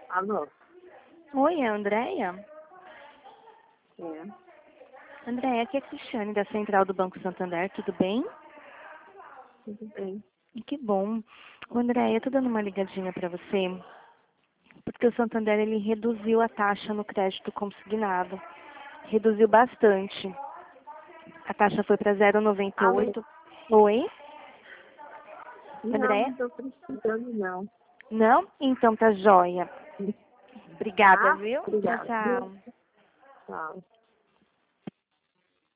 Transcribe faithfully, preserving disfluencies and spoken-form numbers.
Alô? Oi, é a Andréia? É, Andréia, aqui é a Cristiane, da Central do Banco Santander, tudo bem? tudo bem. Que bom. Ô, Andréia, eu tô dando uma ligadinha para você, porque o Santander, ele reduziu a taxa no crédito consignado. Reduziu bastante. A taxa foi para zero vírgula noventa e Alô? oito. Oi? Não, Andréia? não tô precisando, não. Não? Então tá joia. Obrigada, Tá? viu? Tchau, Obrigada. tchau. Tchau.